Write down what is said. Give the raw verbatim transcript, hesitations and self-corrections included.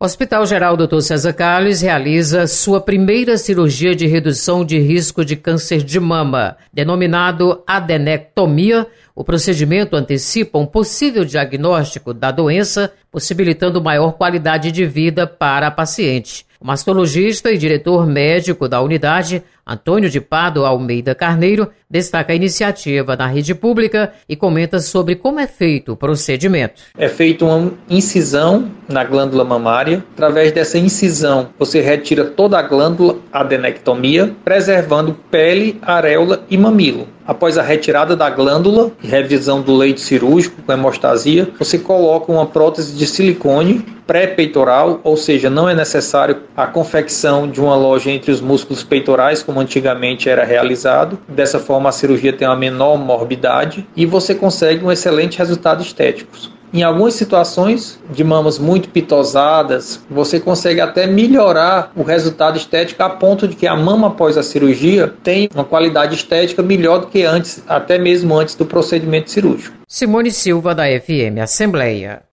O Hospital Geral doutor César Carlos realiza sua primeira cirurgia de redução de risco de câncer de mama. Denominado adenectomia, o procedimento antecipa um possível diagnóstico da doença, possibilitando maior qualidade de vida para a paciente. O mastologista e diretor médico da unidade, Antônio de Pádua Almeida Carneiro, destaca a iniciativa na rede pública e comenta sobre como é feito o procedimento. É feita uma incisão na glândula mamária. Através dessa incisão, você retira toda a glândula, adenectomia, preservando pele, areola e mamilo. Após a retirada da glândula e revisão do leito cirúrgico com hemostasia, você coloca uma prótese de silicone pré-peitoral, ou seja, não é necessário a confecção de uma loja entre os músculos peitorais, como antigamente era realizado. Dessa forma, a cirurgia tem uma menor morbidade e você consegue um excelente resultado estético. Em algumas situações de mamas muito pitosadas, você consegue até melhorar o resultado estético a ponto de que a mama após a cirurgia tem uma qualidade estética melhor do que antes, até mesmo antes do procedimento cirúrgico. Simone Silva, da F M Assembleia.